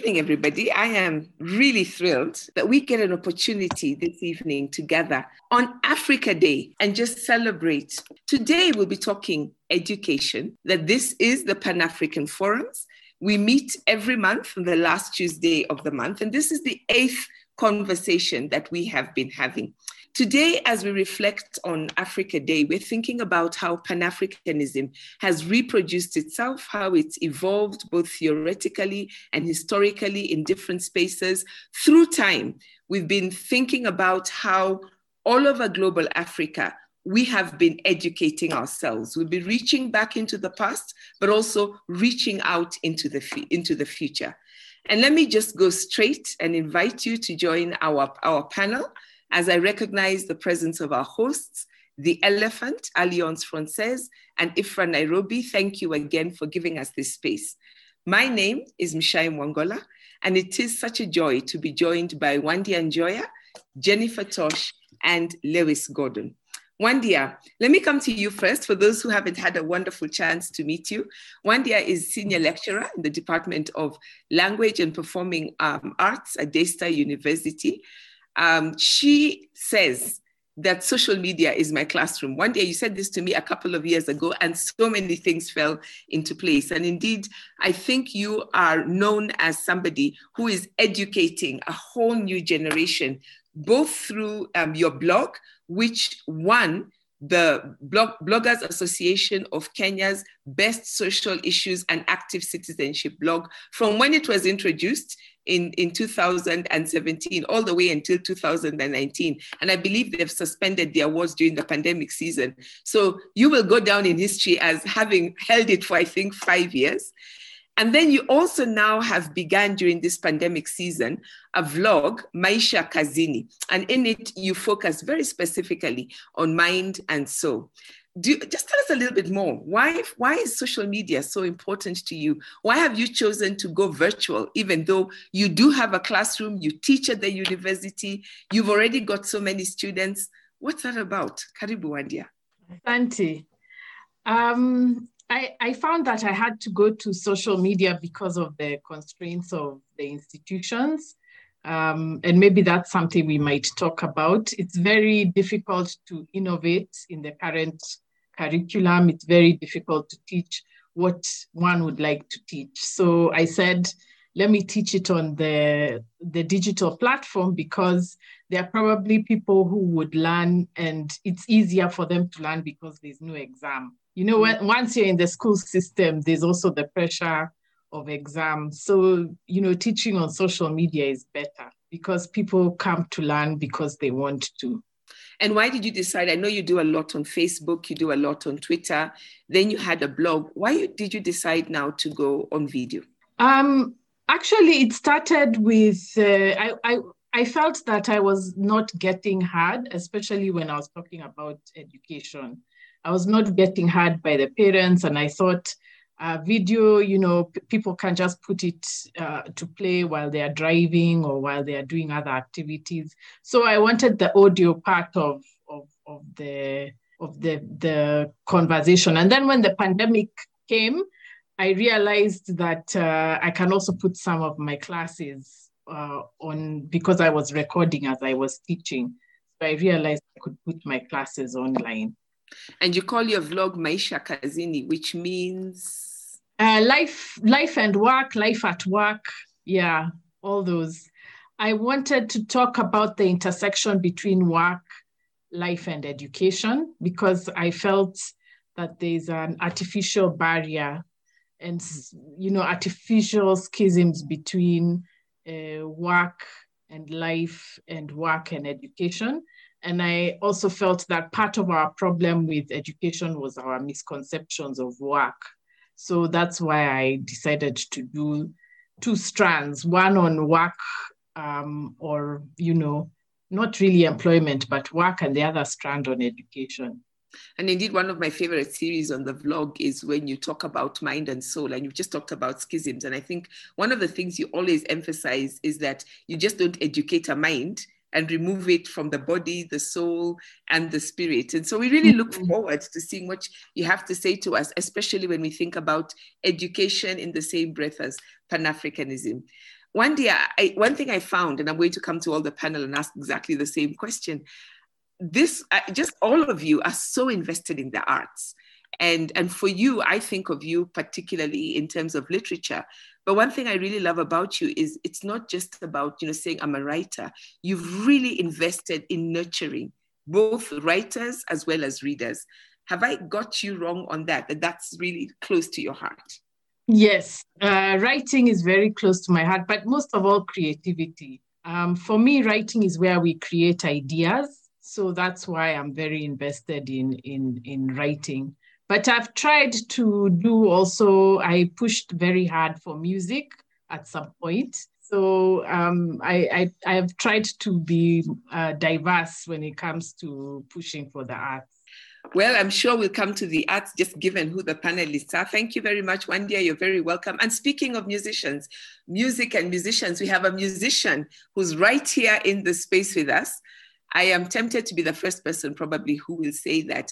evening, everybody. I am really thrilled that we get an opportunity this evening to gather on Africa Day and just celebrate. Today, we'll be talking education, that this is the Pan-African Forums. We meet every month on the last Tuesday of the month, and this is the 8th conversation that we have been having. Today, as we reflect on Africa Day, we're thinking about how Pan-Africanism has reproduced itself, how it's evolved both theoretically and historically in different spaces through time. We've been thinking about how all over global Africa, we have been educating ourselves. We'll be reaching back into the past, but also reaching out into the future. And let me just go straight and invite you to join our panel, as I recognize the presence of our hosts, the Elephant, Alliance Française, and IFRA Nairobi. Thank you again for giving us this space. My name is Mshai Mwangola, and it is such a joy to be joined by Wandia Njoya, Jennifer Tosh, and Lewis Gordon. Wandia, let me come to you first for those who haven't had a wonderful chance to meet you. Wandia is senior lecturer in the Department of Language and Performing Arts at Daystar University. She says that social media is my classroom. One day you said this to me a couple of years ago, and so many things fell into place. And indeed, I think you are known as somebody who is educating a whole new generation, both through your blog, which won the Bloggers Association of Kenya's Best Social Issues and Active Citizenship blog from when it was introduced in 2017 all the way until 2019. And I believe they've suspended the awards during the pandemic season. So you will go down in history as having held it for, I think, 5 years. And then you also now have begun during this pandemic season a vlog, Maisha Kazini. And in it, you focus very specifically on mind and soul. Just tell us a little bit more. Why is social media so important to you? Why have you chosen to go virtual, even though you do have a classroom, you teach at the university, you've already got so many students? What's that about? Karibu Wandia. Asante. I found that I had to go to social media because of the constraints of the institutions. And maybe that's something we might talk about. It's very difficult to innovate in the current curriculum. It's very difficult to teach what one would like to teach. So I said, let me teach it on the digital platform, because there are probably people who would learn, and it's easier for them to learn because there's no exam. You know, once you're in the school system, there's also the pressure of exams. So, you know, teaching on social media is better because people come to learn because they want to. And why did you decide? I know you do a lot on Facebook, you do a lot on Twitter, then you had a blog. Why did you decide now to go on video? Actually, it started with, I felt that I was not getting heard, especially when I was talking about education. I was not getting heard by the parents, and I thought video, you know, people can just put it to play while they are driving or while they are doing other activities. So I wanted the audio part of the conversation. And then when the pandemic came, I realized that I can also put some of my classes on, because I was recording as I was teaching. So I realized I could put my classes online. And you call your vlog Maisha Kazini, which means? Life and work, life at work. Yeah, all those. I wanted to talk about the intersection between work, life, and education, because I felt that there's an artificial barrier and, you know, artificial schisms between work and life and work and education. And I also felt that part of our problem with education was our misconceptions of work. So that's why I decided to do 2 strands, one on work or, you know, not really employment, but work, and the other strand on education. And indeed, one of my favorite series on the vlog is when you talk about mind and soul, and you've just talked about schisms. And I think one of the things you always emphasize is that you just don't educate a mind and remove it from the body, the soul, and the spirit. And so we really look forward to seeing what you have to say to us, especially when we think about education in the same breath as Pan-Africanism. One day, one thing I found, and I'm going to come to all the panel and ask exactly the same question. Just all of you are so invested in the arts. And for you, I think of you particularly in terms of literature. But one thing I really love about you is it's not just about, saying I'm a writer. You've really invested in nurturing both writers as well as readers. Have I got you wrong on that that's really close to your heart? Yes, writing is very close to my heart, but most of all, creativity. For me, writing is where we create ideas. So that's why I'm very invested in writing. But I've tried to do also, I pushed very hard for music at some point. So I have tried to be diverse when it comes to pushing for the arts. Well, I'm sure we'll come to the arts just given who the panelists are. Thank you very much, Wandia. You're very welcome. And speaking of musicians, music and musicians, we have a musician who's right here in the space with us. I am tempted to be the first person probably who will say that.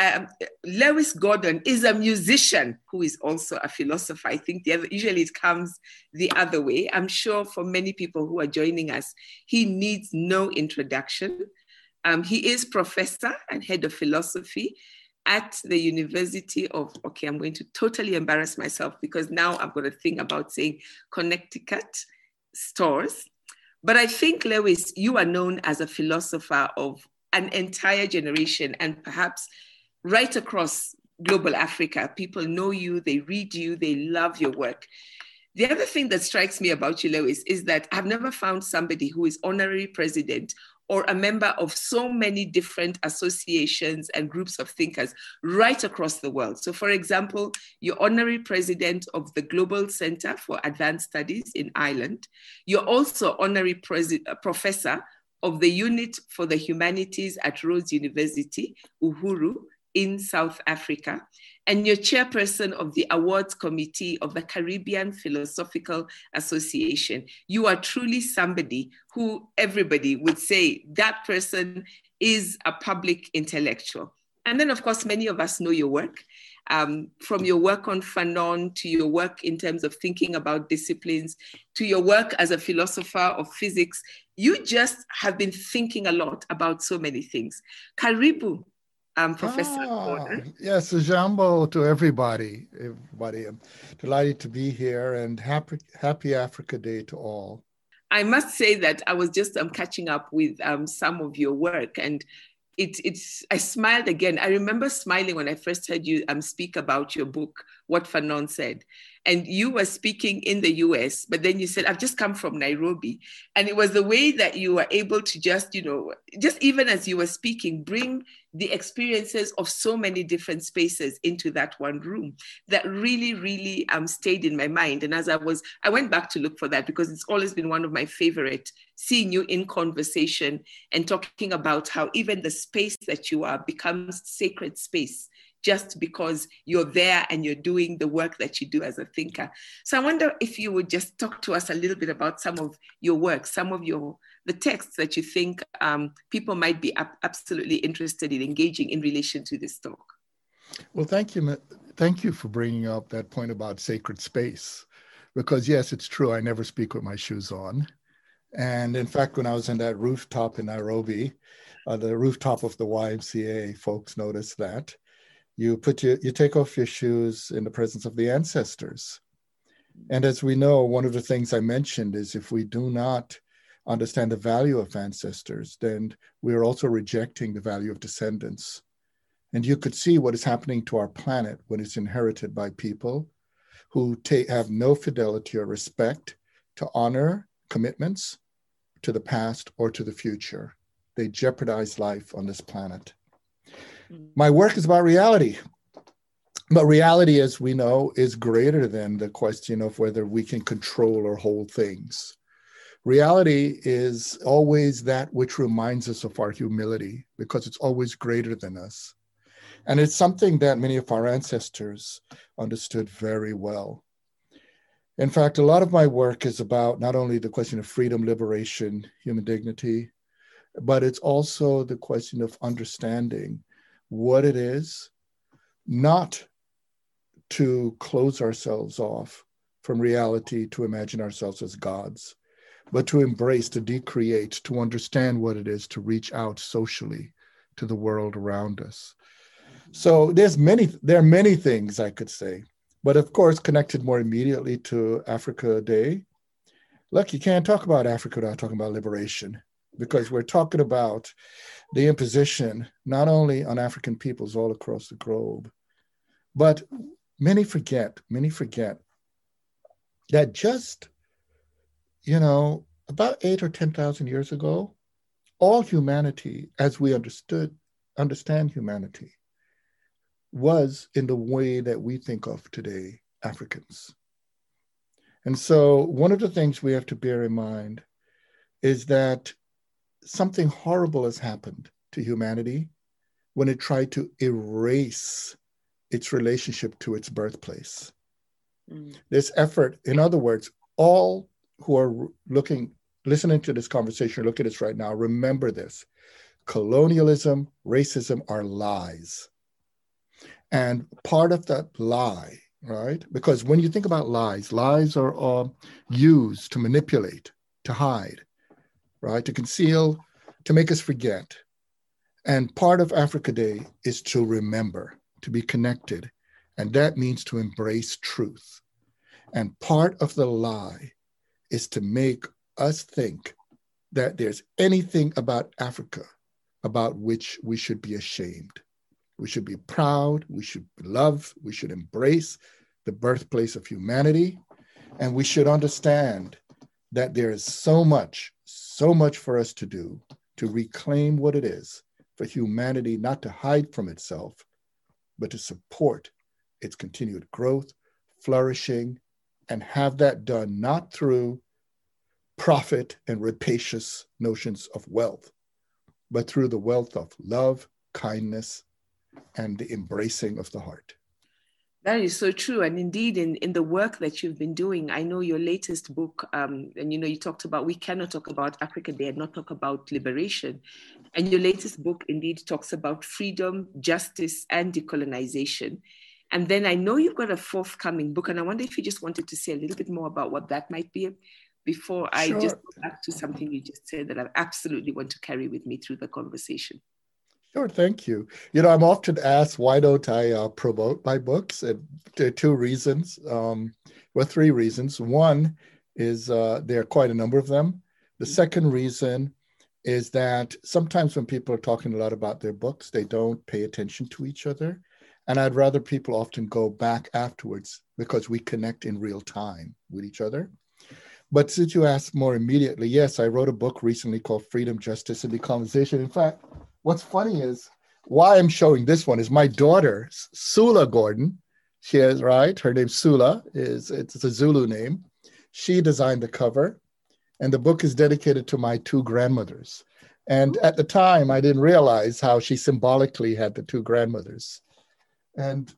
Lewis Gordon is a musician who is also a philosopher. I think usually it comes the other way. I'm sure for many people who are joining us, he needs no introduction. He is professor and head of philosophy at the University of, I'm going to totally embarrass myself because now I've got a thing about saying Connecticut Stores. But I think, Lewis, you are known as a philosopher of an entire generation and perhaps right across global Africa. People know you, they read you, they love your work. The other thing that strikes me about you, Lewis, is that I've never found somebody who is honorary president or a member of so many different associations and groups of thinkers right across the world. So for example, you're honorary president of the Global Center for Advanced Studies in Ireland. You're also honorary professor of the Unit for the Humanities at Rhodes University, Uhuru, in South Africa. And you're chairperson of the awards committee of the Caribbean Philosophical Association. You are truly somebody who everybody would say that person is a public intellectual. And then of course, many of us know your work, from your work on Fanon to your work in terms of thinking about disciplines, to your work as a philosopher of physics. You just have been thinking a lot about so many things. Karibu. Professor Gordon. Yes, a jambo to everybody. I'm delighted to be here and happy Africa Day to all. I must say that I was just catching up with some of your work and I smiled again. I remember smiling when I first heard you speak about your book, What Fanon Said. And you were speaking in the US, but then you said, I've just come from Nairobi. And it was the way that you were able to just even as you were speaking, bring the experiences of so many different spaces into that one room that really, really stayed in my mind. And as I went back to look for that because it's always been one of my favorite, seeing you in conversation and talking about how even the space that you are becomes sacred space just because you're there and you're doing the work that you do as a thinker. So I wonder if you would just talk to us a little bit about some of your work, some of the texts that you think people might be absolutely interested in engaging in relation to this talk. Well, thank you. Thank you for bringing up that point about sacred space, because yes, it's true. I never speak with my shoes on. And in fact, when I was in that rooftop in Nairobi, the rooftop of the YMCA, folks noticed that. You take off your shoes in the presence of the ancestors. And as we know, one of the things I mentioned is if we do not understand the value of ancestors, then we are also rejecting the value of descendants. And you could see what is happening to our planet when it's inherited by people who have no fidelity or respect to honor commitments to the past or to the future. They jeopardize life on this planet. My work is about reality, but reality, as we know, is greater than the question of whether we can control or hold things. Reality is always that which reminds us of our humility because it's always greater than us. And it's something that many of our ancestors understood very well. In fact, a lot of my work is about not only the question of freedom, liberation, human dignity, but it's also the question of understanding what it is not to close ourselves off from reality to imagine ourselves as gods, but to embrace, to decreate, to understand what it is to reach out socially to the world around us. So there are many things I could say, but of course, connected more immediately to Africa Day. Look, you can't talk about Africa without talking about liberation, because we're talking about the imposition, not only on African peoples all across the globe, but many forget that just, about 8 or 10,000 years ago, all humanity, as we understand humanity, was in the way that we think of today, Africans. And so one of the things we have to bear in mind is that something horrible has happened to humanity when it tried to erase its relationship to its birthplace. This effort, in other words, all who are listening to this conversation, look at this right now, remember this. Colonialism, racism are lies. And part of that lie, right? Because when you think about lies are used to manipulate, to hide, right? To conceal, to make us forget. And part of Africa Day is to remember, to be connected. And that means to embrace truth. And part of the lie is to make us think that there's anything about Africa about which we should be ashamed. We should be proud, we should love, we should embrace the birthplace of humanity. And we should understand that there is so much for us to do to reclaim what it is for humanity not to hide from itself, but to support its continued growth, flourishing, and have that done not through profit and rapacious notions of wealth, but through the wealth of love, kindness, and the embracing of the heart. That is so true. And indeed, in the work that you've been doing, I know your latest book, and you talked about, we cannot talk about Africa Day and not talk about liberation. And your latest book indeed talks about freedom, justice, and decolonization. And then I know you've got a forthcoming book, and I wonder if you just wanted to say a little bit more about what that might be before I just go back to something you just said that I absolutely want to carry with me through the conversation. Sure, thank you. I'm often asked, why don't I promote my books? And there are two reasons, three reasons. One is there are quite a number of them. The second reason is that sometimes when people are talking a lot about their books, they don't pay attention to each other. And I'd rather people often go back afterwards because we connect in real time with each other. But since you asked more immediately, yes, I wrote a book recently called Freedom, Justice, and Decolonization. In fact, what's funny is why I'm showing this one is my daughter, Sula Gordon. She is, right? Her name's Sula. It's a Zulu name. She designed the cover. And the book is dedicated to my two grandmothers. And at the time, I didn't realize how she symbolically had the two grandmothers. And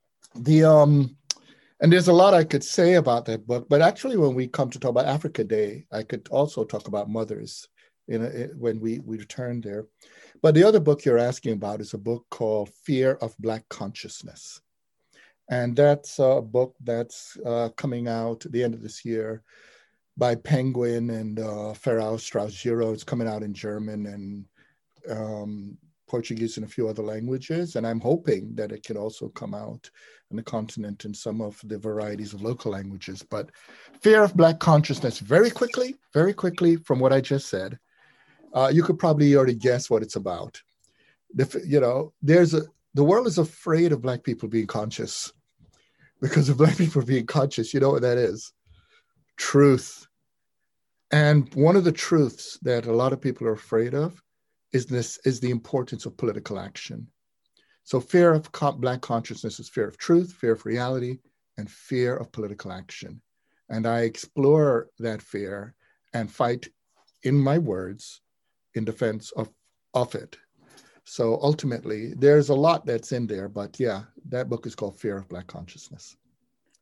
and there's a lot I could say about that book, but actually when we come to talk about Africa Day, I could also talk about mothers when we return there. But the other book you're asking about is a book called Fear of Black Consciousness. And that's a book that's coming out at the end of this year by Penguin and Ferrao Strauss-Giro. It's coming out in German and Portuguese and a few other languages. And I'm hoping that it can also come out on the continent in some of the varieties of local languages. But Fear of Black Consciousness, very quickly from what I just said, you could probably already guess what it's about. The world is afraid of Black people being conscious, because if Black people are being conscious, you know what that is? Truth. And one of the truths that a lot of people are afraid of is the importance of political action. So fear of Black consciousness is fear of truth, fear of reality, and fear of political action. And I explore that fear and fight, in my words, in defense of it. So ultimately, there's a lot that's in there, but yeah, that book is called Fear of Black Consciousness.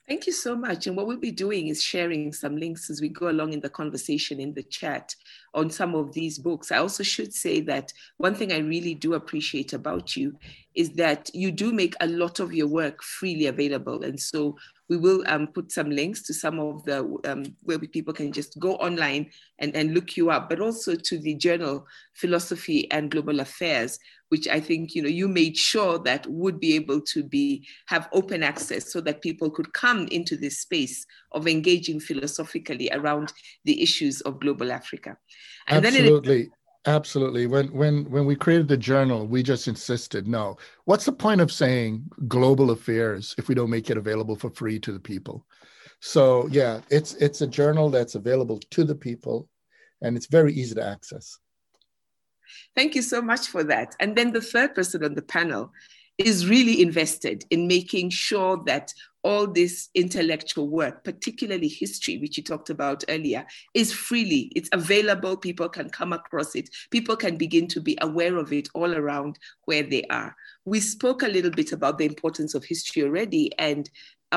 Thank you so much. And what we'll be doing is sharing some links as we go along in the conversation in the chat on some of these books. I also should say that one thing I really do appreciate about you is that you do make a lot of your work freely available. And so we will put some links to some of the where people can just go online and look you up, but also to the journal Philosophy and Global Affairs, which I think you made sure that would be able to have open access so that people could come into this space of engaging philosophically around the issues of global Africa. And absolutely. Absolutely. When we created the journal, we just insisted, no, what's the point of saying global affairs if we don't make it available for free to the people? So yeah, it's a journal that's available to the people, and it's very easy to access. Thank you so much for that. And then the third person on the panel is really invested in making sure that all this intellectual work, particularly history, which you talked about earlier, is freely, it's available, people can come across it, people can begin to be aware of it all around where they are. We spoke a little bit about the importance of history already, and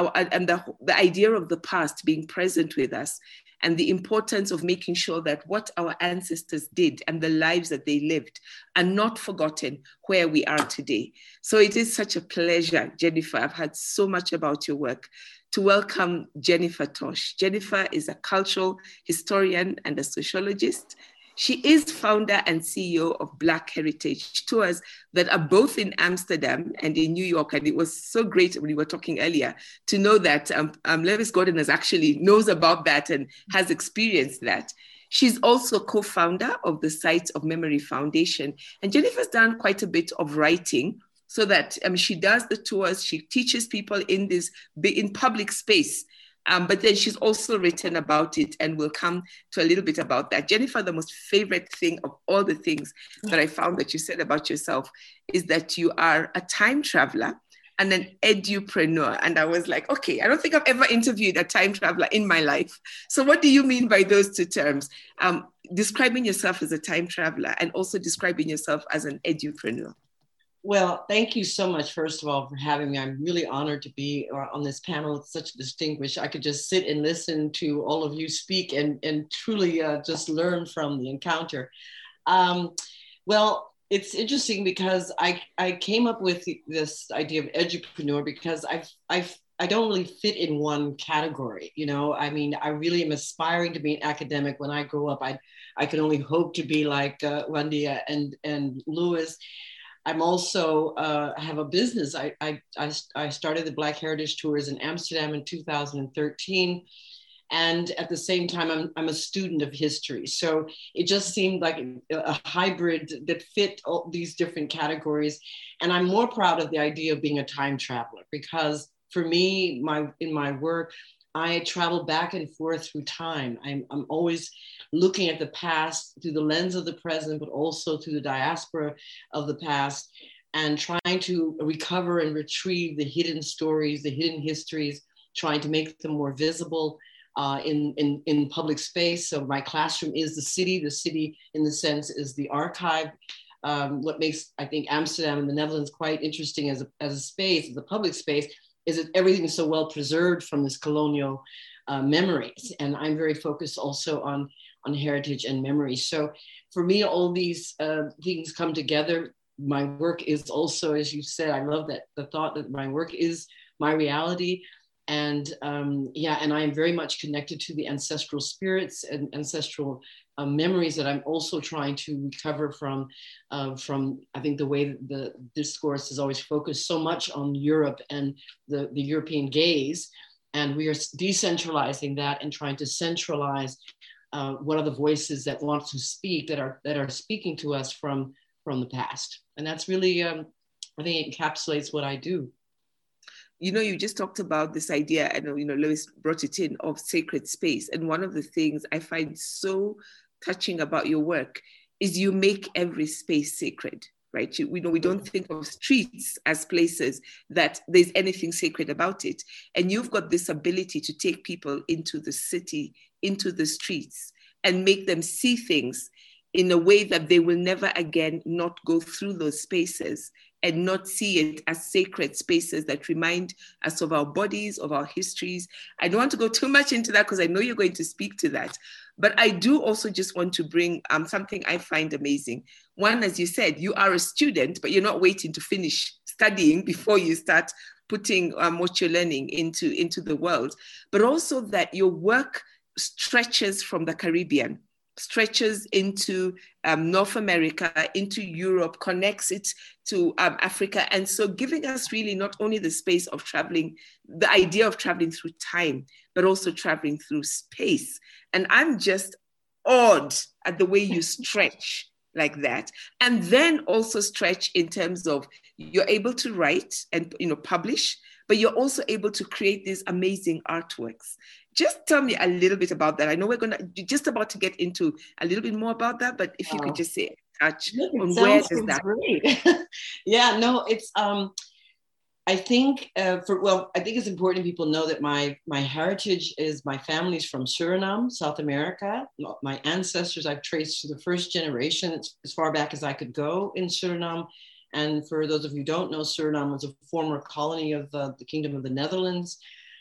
the idea of the past being present with us, and the importance of making sure that what our ancestors did and the lives that they lived are not forgotten where we are today. So it is such a pleasure, Jennifer. I've heard so much about your work, to welcome Jennifer Tosh. Jennifer is a cultural historian and a sociologist. She is founder and CEO of Black Heritage Tours that are both in Amsterdam and in New York. And it was so great when we were talking earlier to know that Lewis Gordon actually knows about that and has experienced that. She's also co-founder of the Sites of Memory Foundation. And Jennifer's done quite a bit of writing so that she does the tours, she teaches people in public space. But then she's also written about it, and we'll come to a little bit about that. Jennifer, the most favorite thing of all the things that I found that you said about yourself is that you are a time traveler and an edupreneur. And I was like, okay, I don't think I've ever interviewed a time traveler in my life. So what do you mean by those two terms? Describing yourself as a time traveler and also describing yourself as an edupreneur. Well, thank you so much, first of all, for having me. I'm really honored to be on this panel. It's such a distinguished. I could just sit and listen to all of you speak and truly just learn from the encounter. Well, it's interesting because I came up with this idea of edupreneur because I don't really fit in one category. I mean, I really am aspiring to be an academic. When I grow up, I can only hope to be like Wendy and Lewis. I'm also have a business. I started the Black Heritage Tours in Amsterdam in 2013. And at the same time, I'm a student of history. So it just seemed like a hybrid that fit all these different categories. And I'm more proud of the idea of being a time traveler because for me, in my work, I travel back and forth through time. I'm always looking at the past through the lens of the present, but also through the diaspora of the past, and trying to recover and retrieve the hidden stories, the hidden histories, trying to make them more visible in public space. So my classroom is the city. The city, in the sense, is the archive. What makes, I think, Amsterdam and the Netherlands quite interesting as a space, as a public space, is that everything is so well preserved from this colonial memories. And I'm very focused also on heritage and memory. So for me, all these things come together. My work is also, as you said, I love that the thought that my work is my reality. And and I am very much connected to the ancestral spirits and ancestral memories that I'm also trying to recover from I think the way that the discourse is always focused so much on Europe and the European gaze. And we are decentralizing that and trying to centralize what are the voices that want to speak, that are speaking to us from the past. And that's really, I think it encapsulates what I do. You just talked about this idea, and Lewis brought it in, of sacred space. And one of the things I find so touching about your work is you make every space sacred, right? We don't think of streets as places that there's anything sacred about it. And you've got this ability to take people into the city, into the streets, and make them see things in a way that they will never again not go through those spaces and not see it as sacred spaces that remind us of our bodies, of our histories. I don't want to go too much into that because I know you're going to speak to that. But I do also just want to bring something I find amazing. One, as you said, you are a student, but you're not waiting to finish studying before you start putting what you're learning into the world. But also that your work stretches from the Caribbean, stretches into North America, into Europe, connects it to Africa. And so giving us really not only the space of traveling, the idea of traveling through time, but also traveling through space. And I'm just awed at the way you stretch like that. And then also stretch in terms of you're able to write and publish, but you're also able to create these amazing artworks. Just tell me a little bit about that. I know we're just about to get into a little bit more about that, but if you could just say touch on where does that. Great. Yeah, no, it's I think I think it's important people know that my heritage is, my family's from Suriname, South America. My ancestors I've traced to the first generation as far back as I could go in Suriname. And for those of you who don't know, Suriname was a former colony of the Kingdom of the Netherlands.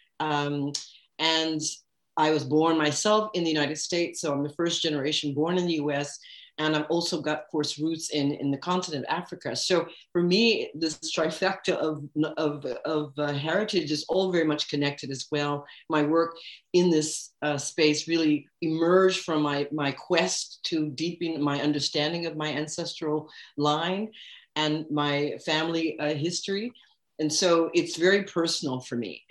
And I was born myself in the United States, so I'm the first generation born in the US. And I've also got, of course, roots in the continent of Africa. So for me, this trifecta of heritage is all very much connected as well. My work in this space really emerged from my quest to deepen my understanding of my ancestral line and my family history. And so it's very personal for me.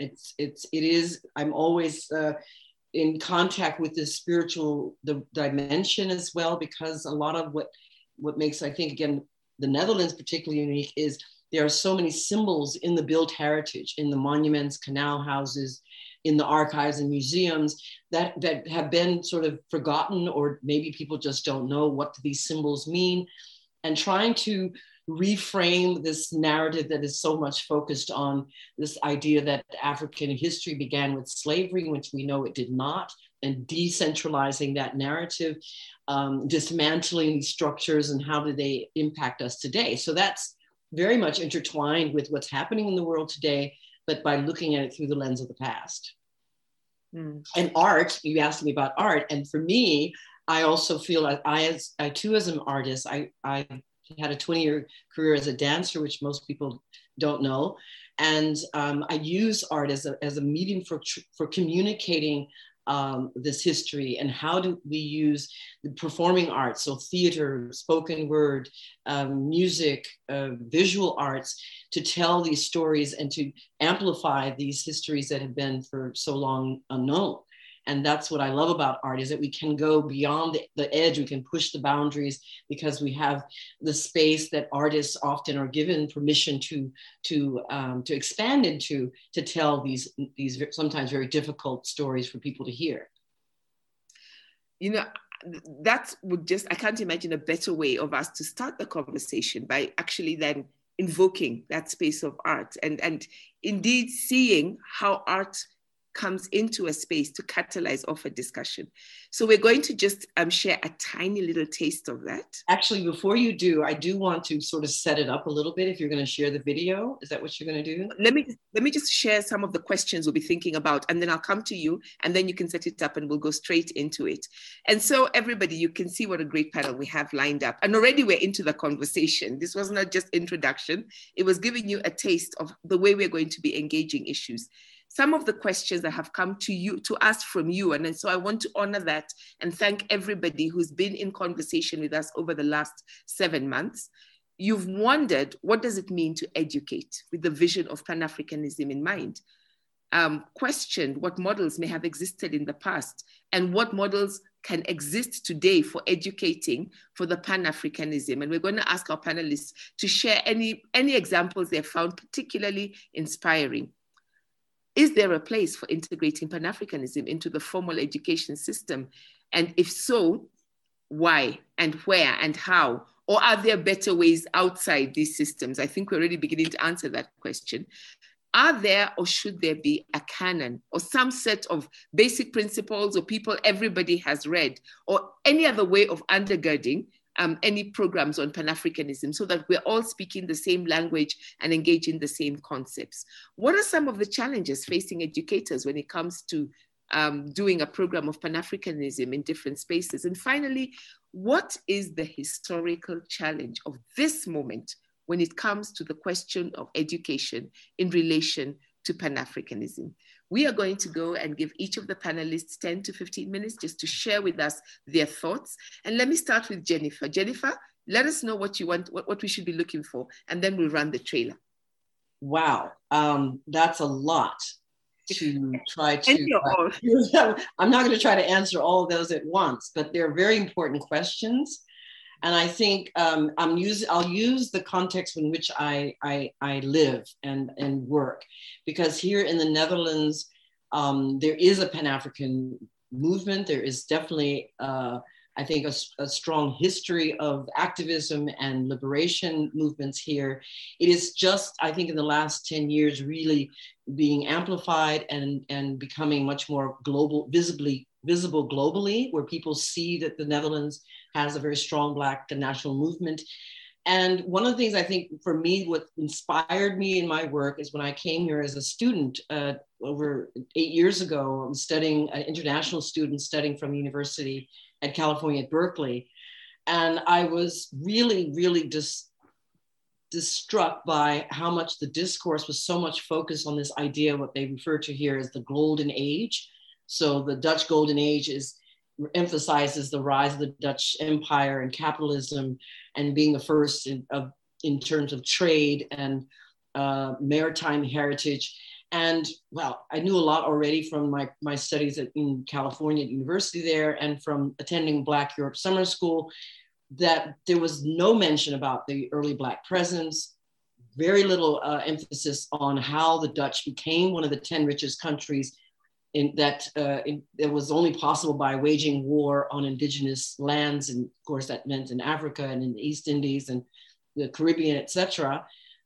I'm always in contact with this spiritual dimension as well, because a lot of what makes, I think, again, the Netherlands particularly unique is there are so many symbols in the built heritage, in the monuments, canal houses, in the archives and museums that have been sort of forgotten, or maybe people just don't know what these symbols mean. And trying to reframe this narrative that is so much focused on this idea that African history began with slavery, which we know it did not, and decentralizing that narrative, dismantling these structures, and how do they impact us today. So that's very much intertwined with what's happening in the world today, but by looking at it through the lens of the past. Mm. And art, you asked me about art, and for me, I also feel like I too, as an artist, I had a 20-year career as a dancer, which most people don't know. And I use art as a medium for communicating this history, and how do we use the performing arts, so theater, spoken word, music, visual arts, to tell these stories and to amplify these histories that have been for so long unknown. And that's what I love about art, is that we can go beyond the edge, we can push the boundaries, because we have the space that artists often are given permission to expand into, to tell these sometimes very difficult stories for people to hear. You know, that would just, I can't imagine a better way of us to start the conversation, by actually then invoking that space of art and indeed seeing how art comes into a space to catalyze off a discussion. So we're going to just share a tiny little taste of that. Actually, before you do, I do want to sort of set it up a little bit. If you're going to share the video, is that what you're going to do? Let me just share some of the questions we'll be thinking about, and then I'll come to you, and then you can set it up and we'll go straight into it. And so everybody, you can see what a great panel we have lined up. And already we're into the conversation. This was not just introduction. It was giving you a taste of the way we're going to be engaging issues. Some of the questions that have come to us from you. And so I want to honor that and thank everybody who's been in conversation with us over the last 7 months. You've wondered, what does it mean to educate with the vision of Pan-Africanism in mind? Questioned what models may have existed in the past and what models can exist today for educating for the Pan-Africanism. And we're going to ask our panelists to share any examples they've found particularly inspiring. Is there a place for integrating Pan-Africanism into the formal education system? And if so, why and where and how? Or are there better ways outside these systems? I think we're already beginning to answer that question. Are there, or should there be, a canon or some set of basic principles or people everybody has read, or any other way of undergirding any programs on Pan-Africanism so that we're all speaking the same language and engaging the same concepts. What are some of the challenges facing educators when it comes to doing a program of Pan-Africanism in different spaces? And finally, what is the historical challenge of this moment when it comes to the question of education in relation to Pan-Africanism? We are going to go and give each of the panelists 10 to 15 minutes just to share with us their thoughts. And let me start with Jennifer. Jennifer, let us know what you want, what we should be looking for, and then we'll run the trailer. Wow, that's a lot to try to, I'm not going to try to answer all of those at once, but they're very important questions. And I think I'll use the context in which I live and work, because here in the Netherlands, there is a Pan-African movement. There is definitely, I think, a strong history of activism and liberation movements here. It is just, I think, in the last 10 years, really being amplified and becoming much more visible globally, where people see that the Netherlands has a very strong Black national movement. And one of the things I think for me, what inspired me in my work is when I came here as a student over 8 years ago. I was studying, an international student studying from the University at California at Berkeley. And I was really, really struck by how much the discourse was so much focused on this idea, what they refer to here as the Golden Age. So the Dutch Golden Age emphasizes the rise of the Dutch Empire and capitalism and being the first in terms of trade and maritime heritage. And well, I knew a lot already from my studies in California at university there and from attending Black Europe Summer School, that there was no mention about the early Black presence, very little emphasis on how the Dutch became one of the 10 richest countries it was only possible by waging war on indigenous lands. And of course that meant in Africa and in the East Indies and the Caribbean, etc.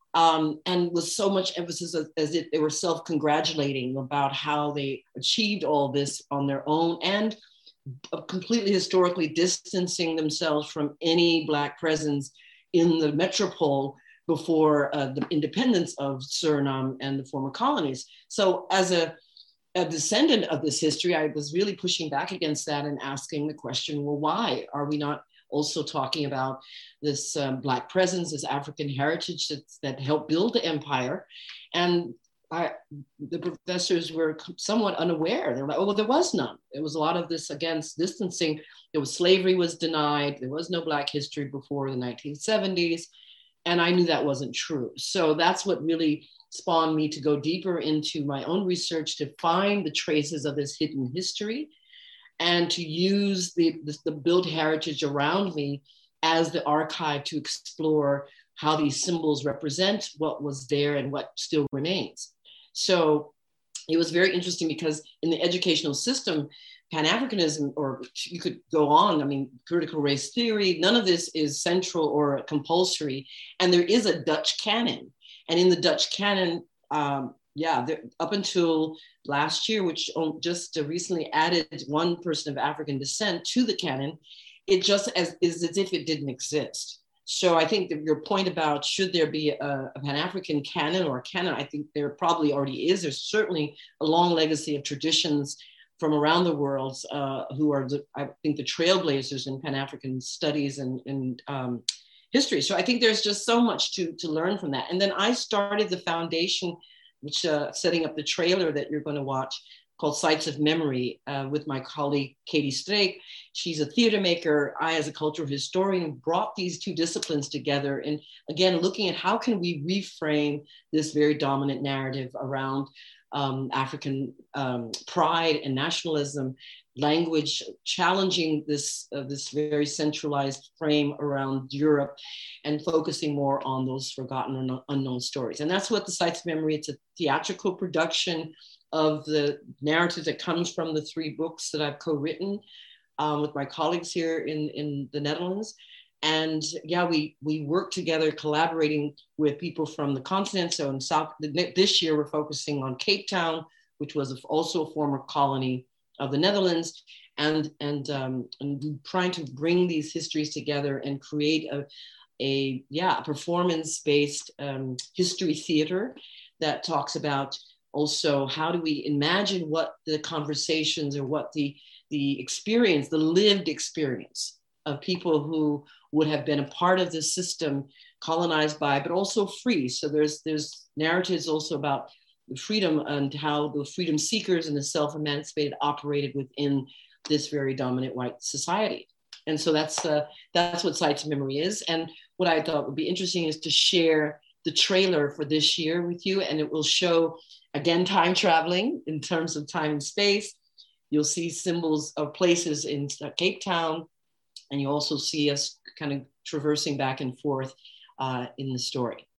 And with so much emphasis as if they were self-congratulating about how they achieved all this on their own and completely historically distancing themselves from any Black presence in the metropole before the independence of Suriname and the former colonies. So as a descendant of this history, I was really pushing back against that and asking the question, well, why are we not also talking about this Black presence, this African heritage that helped build the empire? And the professors were somewhat unaware. They were like, oh, well, there was none. It was a lot of this against distancing. Slavery was denied. There was no Black history before the 1970s. And I knew that wasn't true. So that's what really spawned me to go deeper into my own research to find the traces of this hidden history and to use the built heritage around me as the archive to explore how these symbols represent what was there and what still remains. So it was very interesting because in the educational system, Pan-Africanism, or you could go on, I mean, critical race theory, none of this is central or compulsory. And there is a Dutch canon. And in the Dutch canon, up until last year, which just recently added one person of African descent to the canon, it just is as if it didn't exist. So I think that your point about should there be a Pan-African canon or a canon, I think there probably already is. There's certainly a long legacy of traditions from around the world who are, I think, the trailblazers in Pan-African studies and history. So I think there's just so much to learn from that. And then I started the foundation, which setting up the trailer that you're going to watch, called Sites of Memory, with my colleague, Katie Streeck. She's a theater maker. I, as a cultural historian, brought these two disciplines together. And again, looking at how can we reframe this very dominant narrative around African pride and nationalism, language, challenging this very centralized frame around Europe and focusing more on those forgotten or unknown stories. And that's what the Sites of Memory, it's a theatrical production of the narrative that comes from the 3 books that I've co-written with my colleagues here in the Netherlands. And yeah, we work together collaborating with people from the continent. So in this year, we're focusing on Cape Town, which was also a former colony of the Netherlands. and trying to bring these histories together and create a performance-based history theater that talks about also how do we imagine what the conversations or what the experience, the lived experience of people who would have been a part of this system colonized by, but also free. So there's narratives also about the freedom and how the freedom seekers and the self-emancipated operated within this very dominant white society. And so that's what Sites of Memory is. And what I thought would be interesting is to share the trailer for this year with you. And it will show, again, time traveling in terms of time and space. You'll see symbols of places in Cape Town. And you also see us kind of traversing back and forth in the story.